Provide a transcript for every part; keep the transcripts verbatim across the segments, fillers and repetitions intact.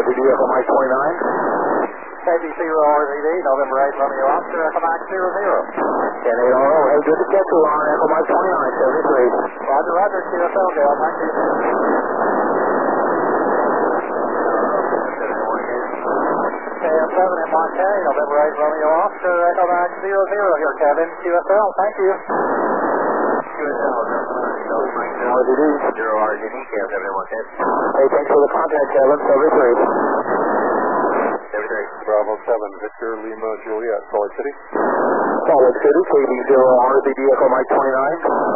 R Z D Echo Mike twenty-nine. K B zero R Z D, November eight, Romeo Oscar, Echo Mike zero zero. ten eight R O, hey, good to get you on Echo Mike twenty-nine, seventy-three. Roger, Roger, Q S L, Dale, thank you. K M seven M one K, November eight, Romeo Oscar, Echo Mike zero zero here, Kevin, Q S L, thank you. Q S L, November Mike R Z D. zero R Z D, K M seven M one K. Hey, thanks for the contact, Kevin, seventy-three. seventy-three. Bravo seven, Victor Lima Juliet, Salt Lake City. Salt Lake City, K B zero R Z D Echo Mike twenty-nine.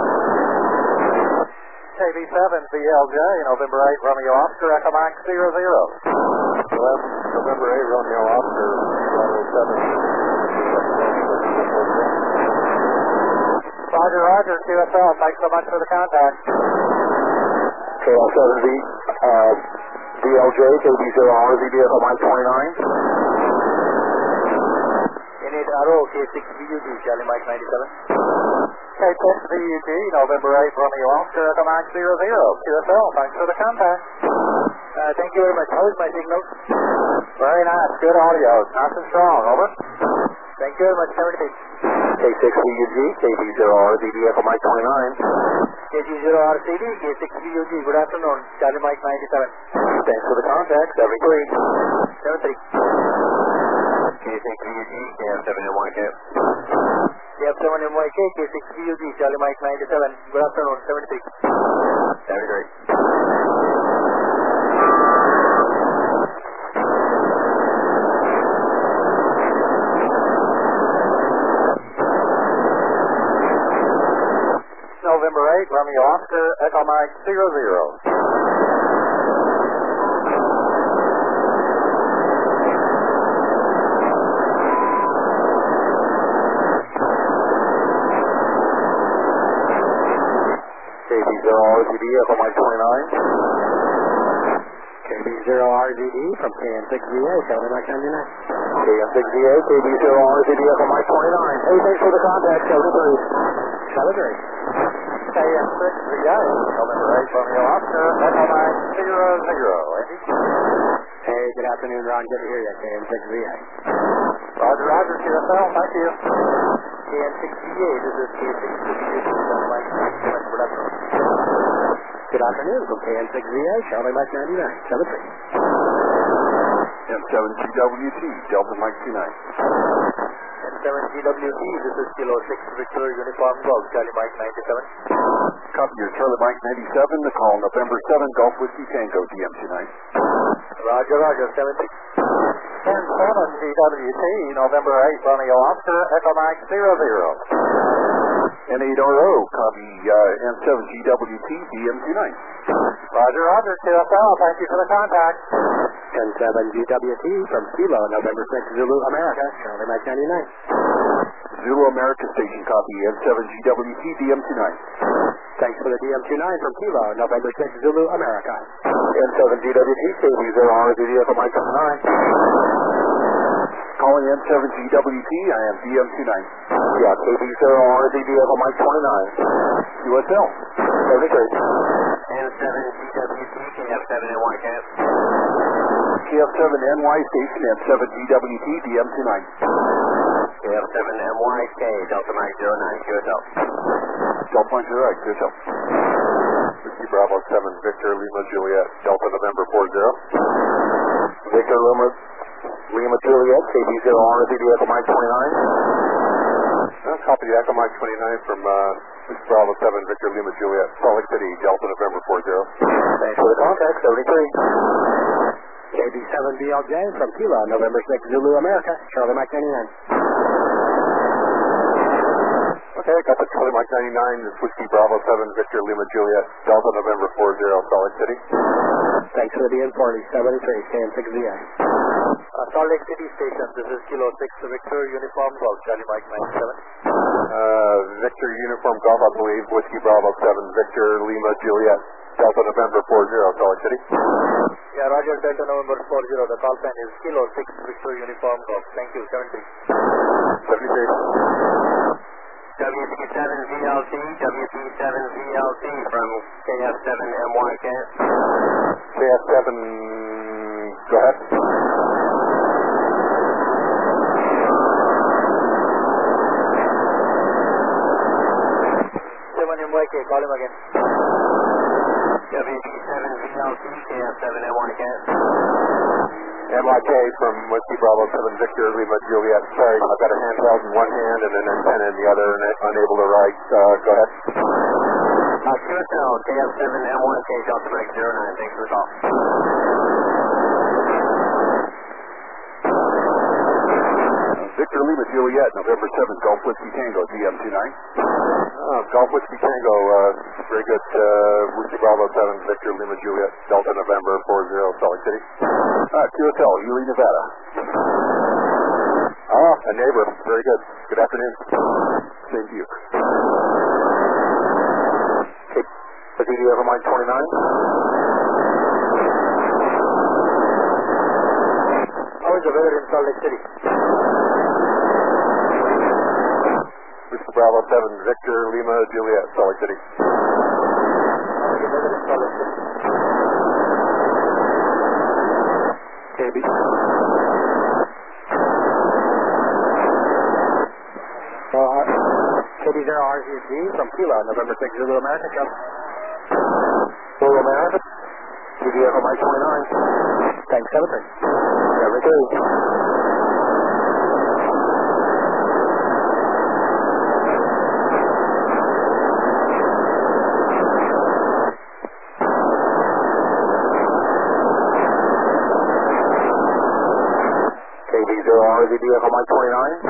K B seven V L J, November eight, Romeo Oscar, Echo Mike zero zero. November eight, Romeo Oscar, Bravo seven. Roger, Roger, Q S L, thanks so much for the contact. K L seven V, uh, V L J, K B zero R Z D Echo Mike twenty-nine. N eight R O, K six V U G, Charlie Mike ninety-seven. K six V U G, November eight, Romeo Oscar, Echo Mike zero zero. Q S L, thanks for the contact. Uh, thank you very much. How is my signal? Very nice, good audio, nice and strong, over. Thank you very much, seventy-six. K six V U G, K B zero R Z D Echo Mike twenty-nine. K G zero R C D, K six V U G, good afternoon, Charlie Mike ninety-seven. Thanks for the contact, seventy-three. seventy-three. K six V U G, K M seven M one K. K M seven M Y K, K six V U G, Charlie Mike ninety-seven, good afternoon, seventy-three. seventy-three. November eight, Romeo Oscar, Echo Mike zero zero. K B zero R Z D Echo Mike twenty-nine. K B zero R Z D from K M six V A, Charlie Mike ninety-nine. K M six V A, K B zero R Z D Echo Mike twenty-nine. Hey, thanks for the contact, seventy-three. seventy-three. K M six V A, November eight, Romeo Oscar, Echo Mike zero zero. Andy? Hey, good afternoon, Ron. Good to hear you, K M six V A. Roger, Roger, Q S L, thank you. K M six V A, this is K six V A, Charlie Mike ninety-seven. Good afternoon. Good afternoon from K M six V A, Charlie Mike ninety-nine, seventy-three. M seven G W T, Delta Mike two nine. M seven G W T, this is Kilo six Victor Uniform Golf, Charlie Mike ninety-seven. Copy your Charlie Mike ninety-seven, the call November seven, Golf Whiskey Tango, D M two nine. Roger, Roger, seventy. ten seven G W T, November eight, Romeo Oscar, Echo Mike zero zero. N eight R O, copy uh, M seven G W T, D M two nine. Roger, Roger, Q S L, thank you for the contact. ten seven G W T from Kilo, November six, Zulu, America, Charlie Mike ninety-nine. Zulu America Station, copy M seven G W T, D M two nine. Thanks for the D M two nine from Kilo, November six, Zulu, America. M seven G W T, K B zero R Z D Echo Mike twenty-nine. Calling M seven G W T, I am D M two nine. Yeah, K B zero R Z D Echo Mike twenty-nine. U S L. seventy-three. M seven G W T, K M seven M one K. K F seven N Y Station, M seven G W T, D M two nine. K M seven M Y K, Delta Mike zero nine, Q S L. Delta Mike zero nine, Q S L. Whiskey Bravo seven, Victor Lima Juliet, Delta November four zero. Victor Lima, Lima Juliet, K B zero R Z D Echo Mike twenty-nine. Uh, copy Echo Mike twenty-nine from uh, Whiskey Bravo seven, Victor Lima Juliet, Salt Lake City, Delta November four zero. Thanks for the contact, seventy-three. K B seven B L J from Kilo, November six, Zulu, America, Charlie Mike ninety-nine. Okay, got the Charlie Mike ninety-nine, this Whiskey Bravo seven, Victor Lima Juliet, Delta November four zero, Salt Lake City. Thanks for the D M forty, seventy-three, K M six V A. Uh, Salt Lake City Station, this is Kilo six Victor Uniform Golf, Charlie Mike ninety-seven. Uh, Victor Uniform Golf, I believe, Whiskey Bravo seven, Victor Lima Juliet, Delta November four zero, Salt Lake City. Yeah, Roger, Delta November four zero, the call sign is Kilo six Victor Uniform Golf. Thank you, seventy. seventy-three. W P seven V L T, W P seven V L T from K F seven M Y K. K F seven, go ahead. seven M Y K, call him again. W P seven V L T, K F seven M Y K. M Y K from Whiskey Bravo seven Victor Lima Juliet. Sorry, I've got a handheld in one hand and an antenna in the other and unable to write. Uh, go ahead. Uh, Q S L, K F seven M Y K, Delta Mike zero nine, thanks for the call. Victor Lima Juliet, November seventh, Golf Whiskey Tango, D M two nine. Oh, Golf Whiskey Tango, uh, very good. Uh, Whiskey Bravo seven, Victor Lima Juliet, Delta November four zero, Salt Lake City. Uh, Q S L, Ely, Nevada. Ah, a neighbor, very good. Good afternoon. Same to you. Okay, D D over mine twenty-nine. How is the weather in Salt Lake City? Whiskey Bravo seven, Victor Lima Juliet, Salt Lake City. How is the weather in Salt Lake City? K B. Uh, K B zero R Z G from Kilo, November six, Zulu America, Chuck. Zulu America. D D over mine twenty-nine. Thanks, seven three. Seven two. K B zero R Z B F on mine twenty-nine.